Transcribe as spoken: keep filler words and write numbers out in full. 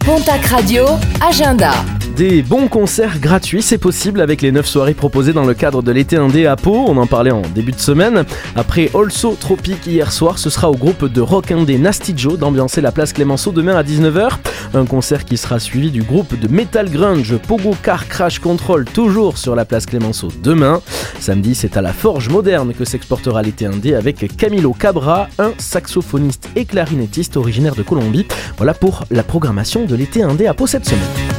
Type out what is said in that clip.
Pontac Radio, agenda. Des bons concerts gratuits, c'est possible avec les neuf soirées proposées dans le cadre de l'été indé à Pau. On en parlait en début de semaine. Après Also Tropique hier soir, ce sera au groupe de rock indé Nasty Joe d'ambiancer la place Clémenceau demain à dix-neuf heures. Un concert qui sera suivi du groupe de metal grunge Pogo Car Crash Control, toujours sur la place Clémenceau demain. Samedi, c'est à la Forge Moderne que s'exportera l'été indé avec Camilo Cabra, un saxophoniste et clarinettiste originaire de Colombie. Voilà pour la programmation de l'été indé à Pau cette semaine.